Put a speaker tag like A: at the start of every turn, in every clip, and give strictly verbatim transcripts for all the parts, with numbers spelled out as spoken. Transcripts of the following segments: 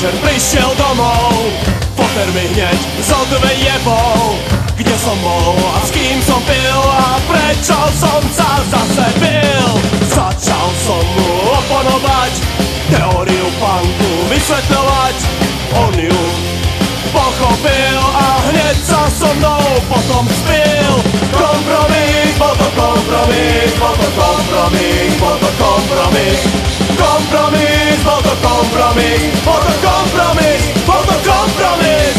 A: večer prišiel domov, foter mi hneď zodve jebol. Kde som bol a s kým som pil a prečo som sa zase bil. Začal som mu oponovať, teóriu punku vysvetľovať. On ju pochopil a hneď sa so mnou potom spil. Kompromis, bol to kompromis, bol to kompromis, bol to kompromis. Kompromis, bol to kompromis, bol to kompromis, bol to kompromis.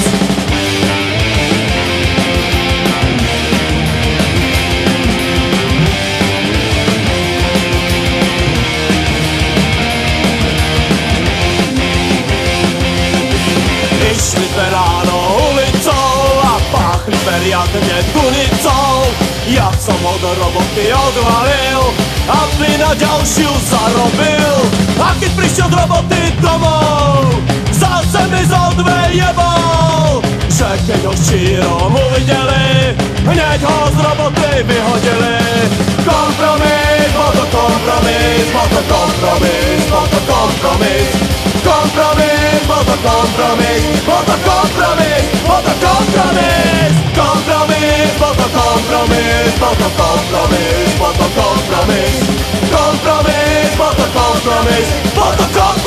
A: Išli sme ráno ulicou a páchli sme riadne tunicou. Ja som od roboty odvalil, aby na ďalšiu zarobil. A keď prišiel z roboty domov, zase mi zodve jebol. Že keď ho štírom uvideli, hneď ho z roboty vyhodili. Kompromis, bol to kompromis, bol to kompromis, bol to kompromis. Kompromis, bol to kompromis, bol to kompromis, bol to kompromis. Kompromis, bol to kompromis, bol to kompromis, bol to kompromis. Kompromis, bol to kompromis, bol to kompromis.